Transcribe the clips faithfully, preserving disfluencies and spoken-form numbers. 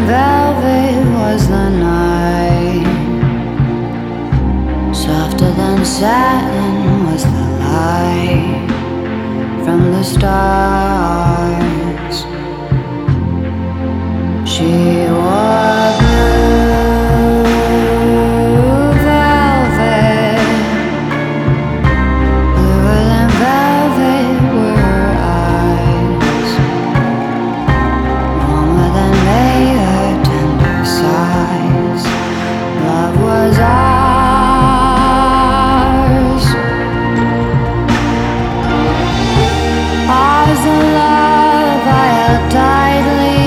velvet was the night, softer than satin was the light from the stars. She wore blue velvet, bluer than velvet were her eyes, warmer than May her tender sighs. Love was ours, ours the love I held tightly,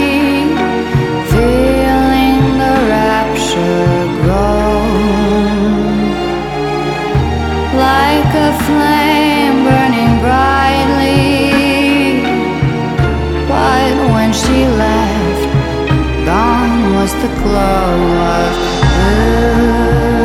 feeling the rapture grow like a flame burning brightly. But when she left, gone was the glow of blue